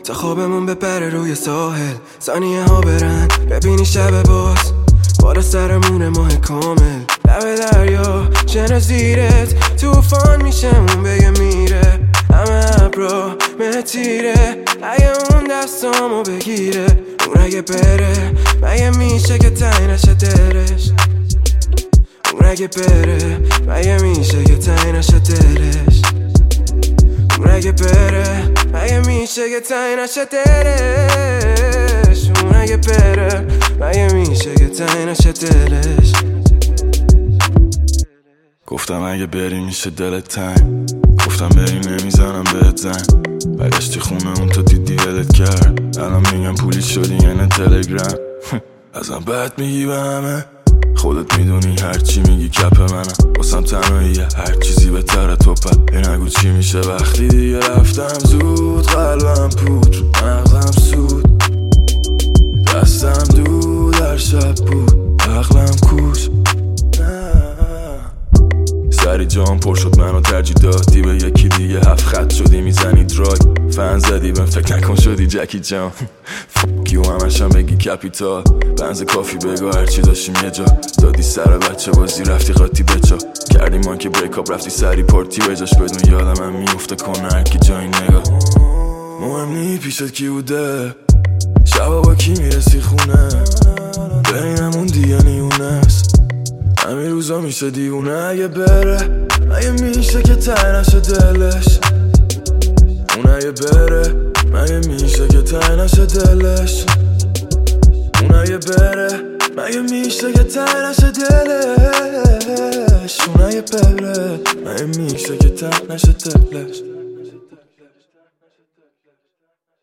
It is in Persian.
تا خوابمون بپره روی ساحل، ثانیه ها برن ببینی شب باز بالا سرمون ماه کامل، لب دریا شن زیرت توفان میشه اون بگه میره، همه ابرا مهتیره اگه اون دستامو بگیره، اون اگه بره مگه میشه که تایی نشه دلش، اون اگه بره مگه میشه که تایی نشه دلش، اون اگه بره مگه میشه که تایی نشه دلش، اون اگه بره مگه میشه که تایی نشه دلش. گفتم اگه بری میشه دلت تنگ، گفتم بری نمیزنم بهت زنگ، برگشتی خونه اون تو دیدی ولت کرد، الان میگم پولی شدی یعنی تلگرام ازم بد میگی به همه، خودت میدونی هرچی میگی کپ منم، واسم تنهاییه هر چیزی بهتره توپه، نگو چی میشه وقتی دیگه رفتم زود، قلبم پود مغزم سود، دستم دود در شب بود عقلم کوش، سری جام پر شد منو ترجیح دادی به یکی دیگه، هفت خط شدی میزنی درای فن زدی بهم فکر نکن شدی جکی جان فکیو همشم بگی کپیتال، بنز کافی بگو هرچی داشتیم یه جا، دادی سر بچه بازی رفتی قاطی بچا، کردی ما که بریک اپ رفتی سری پارتی بجاش، بدون یادم هم میفته کنه هرکی جایی نگاه، مهم نی پیشت کی بوده شبا با کی میرسی خونه، بینمون دیگه نیونست همین روزا میشه دیونه، اگه بره مگه میشه که تایی نشه دلش، اون اگه بره مگه میشه که تایی نشه دلش، اون اگه بره مگه میشه که تایی نشه دلش، اون اگه بره مگه میشه که تایی نشه دلش.